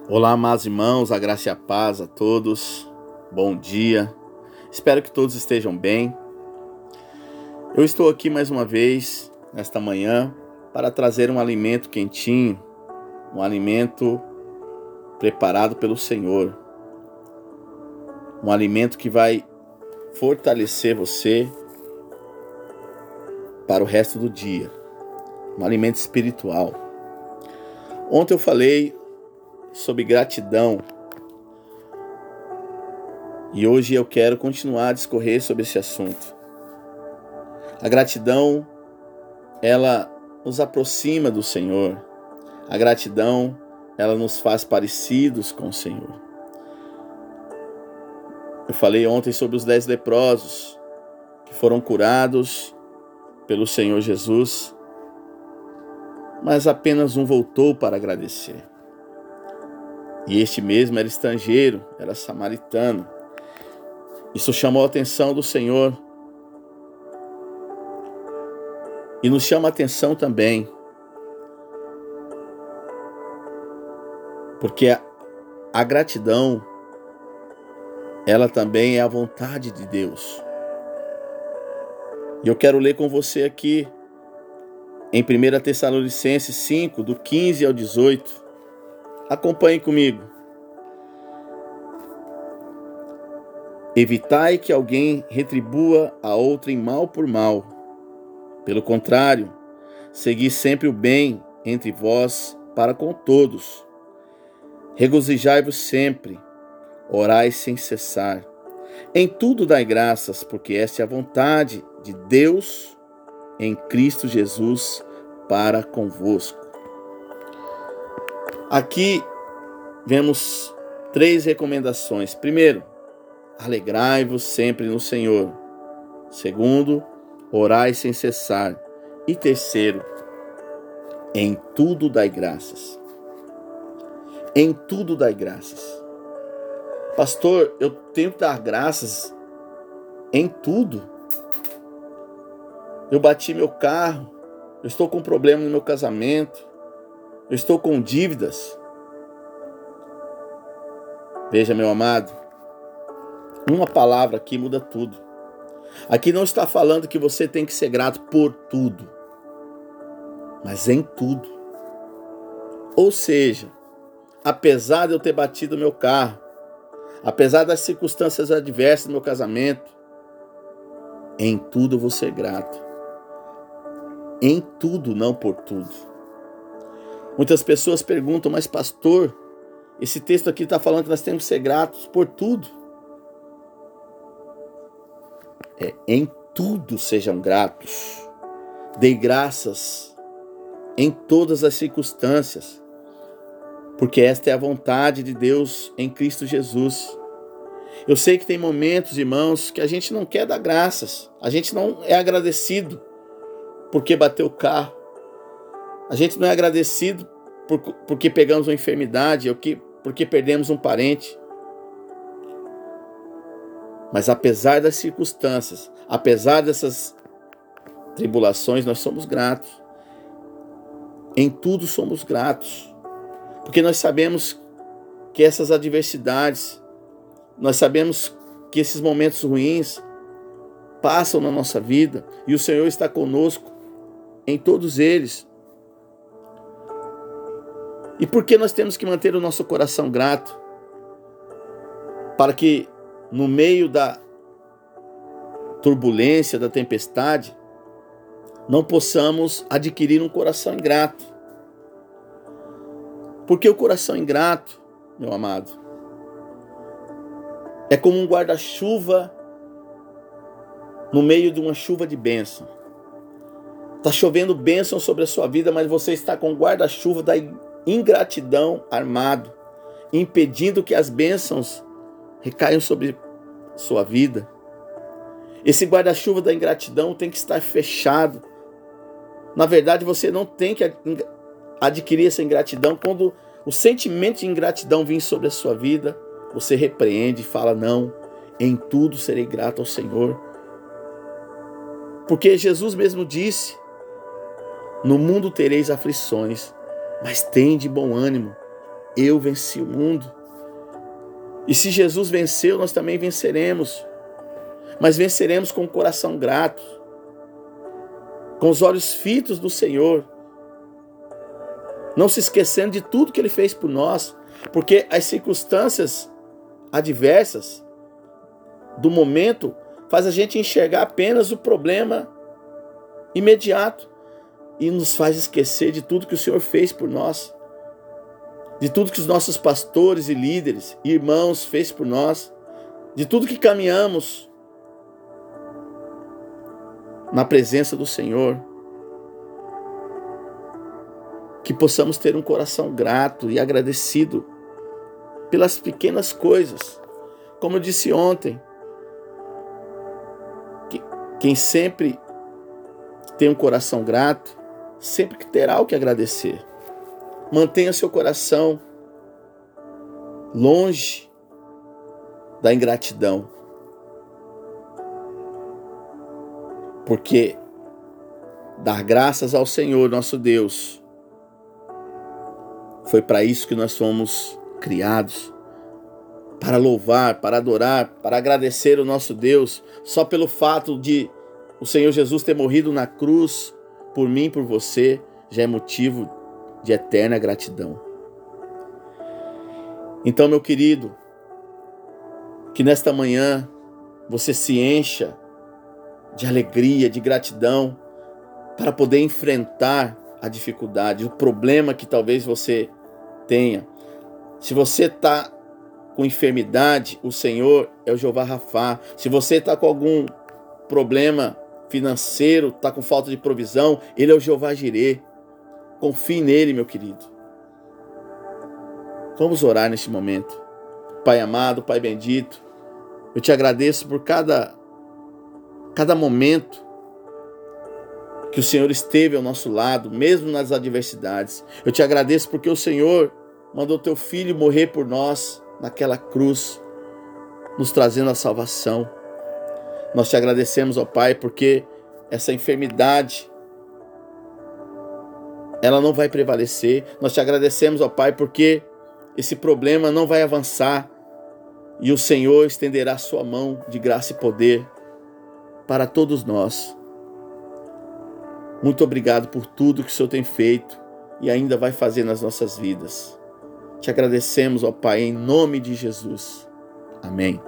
Olá, amados irmãos, a graça e a paz a todos. Bom dia. Espero que todos estejam bem. Eu estou aqui mais uma vez, nesta manhã, para trazer um alimento quentinho, um alimento preparado pelo Senhor. Um alimento que vai fortalecer você para o resto do dia. Um alimento espiritual. Ontem eu falei sobre gratidão. E hoje eu quero continuar a discorrer sobre esse assunto. A gratidão, ela nos aproxima do Senhor. A gratidão, ela nos faz parecidos com o Senhor. Eu falei ontem sobre os 10 leprosos que foram curados pelo Senhor Jesus, mas apenas um voltou para agradecer. E este mesmo era estrangeiro, era samaritano. Isso chamou a atenção do Senhor. E nos chama a atenção também. Porque a gratidão, ela também é a vontade de Deus. E eu quero ler com você aqui, em 1 Tessalonicenses 5, do 15 ao 18. Acompanhe comigo. Evitai que alguém retribua a outrem mal por mal. Pelo contrário, segui sempre o bem entre vós para com todos. Regozijai-vos sempre, orai sem cessar. Em tudo dai graças, porque esta é a vontade de Deus em Cristo Jesus para convosco. Aqui vemos 3 recomendações. Primeiro, alegrai-vos sempre no Senhor. Segundo, orai sem cessar. E terceiro, em tudo dai graças. Em tudo dai graças. Pastor, eu tenho que dar graças em tudo. Eu bati meu carro, eu estou com problema no meu casamento, eu estou com dívidas. Veja, meu amado, uma palavra aqui muda tudo. Aqui não está falando que você tem que ser grato por tudo, mas em tudo. Ou seja, apesar de eu ter batido meu carro, apesar das circunstâncias adversas do meu casamento, em tudo eu vou ser grato. Em tudo, não por tudo. Muitas pessoas perguntam, mas pastor, esse texto aqui está falando que nós temos que ser gratos por tudo. Em tudo sejam gratos. Dei graças em todas as circunstâncias, porque esta é a vontade de Deus em Cristo Jesus. Eu sei que tem momentos, irmãos, que a gente não quer dar graças. A gente não é agradecido porque bateu o carro. A gente não é agradecido porque pegamos uma enfermidade ou porque perdemos um parente. Mas apesar das circunstâncias, apesar dessas tribulações, nós somos gratos. Em tudo somos gratos. Porque nós sabemos que essas adversidades, nós sabemos que esses momentos ruins passam na nossa vida e o Senhor está conosco em todos eles. E por que nós temos que manter o nosso coração grato? Para que no meio da turbulência, da tempestade, não possamos adquirir um coração ingrato. Porque o coração ingrato, meu amado, é como um guarda-chuva no meio de uma chuva de bênção. Está chovendo bênção sobre a sua vida, mas você está com o guarda-chuva da ingratidão armado, impedindo que as bênçãos recaiam sobre sua vida. Esse guarda-chuva da ingratidão tem que estar fechado. Na verdade, você não tem que adquirir essa ingratidão. Quando o sentimento de ingratidão vir sobre a sua vida, você repreende e fala: não, em tudo serei grato ao Senhor. Porque Jesus mesmo disse: no mundo tereis aflições, mas tende bom ânimo, eu venci o mundo. E se Jesus venceu, nós também venceremos. Mas venceremos com o coração grato, com os olhos fitos do Senhor, não se esquecendo de tudo que Ele fez por nós, porque as circunstâncias adversas do momento faz a gente enxergar apenas o problema imediato e nos faz esquecer de tudo que o Senhor fez por nós, de tudo que os nossos pastores e líderes e irmãos fez por nós, de tudo que caminhamos na presença do Senhor. Que possamos ter um coração grato e agradecido pelas pequenas coisas. Como eu disse ontem, quem sempre tem um coração grato, sempre que terá o que agradecer. Mantenha seu coração longe da ingratidão. Porque dar graças ao Senhor, nosso Deus, foi para isso que nós fomos criados. Para louvar, para adorar, para agradecer o nosso Deus, só pelo fato de o Senhor Jesus ter morrido na cruz por mim e por você, já é motivo de eterna gratidão. Então, meu querido, que nesta manhã você se encha de alegria, de gratidão, para poder enfrentar a dificuldade, o problema que talvez você tenha. Se você está com enfermidade, o Senhor é o Jeová Rafá. Se você está com algum problema financeiro, está com falta de provisão, Ele é o Jeová Jirê. Confie nele, meu querido. Vamos orar neste momento. Pai amado, Pai bendito, eu te agradeço por cada momento que o Senhor esteve ao nosso lado, mesmo nas adversidades. Eu te agradeço porque o Senhor mandou teu Filho morrer por nós naquela cruz, nos trazendo a salvação. Nós te agradecemos, ó Pai, porque essa enfermidade, ela não vai prevalecer. Nós te agradecemos, ó Pai, porque esse problema não vai avançar e o Senhor estenderá a sua mão de graça e poder para todos nós. Muito obrigado por tudo que o Senhor tem feito e ainda vai fazer nas nossas vidas. Te agradecemos, ó Pai, em nome de Jesus. Amém.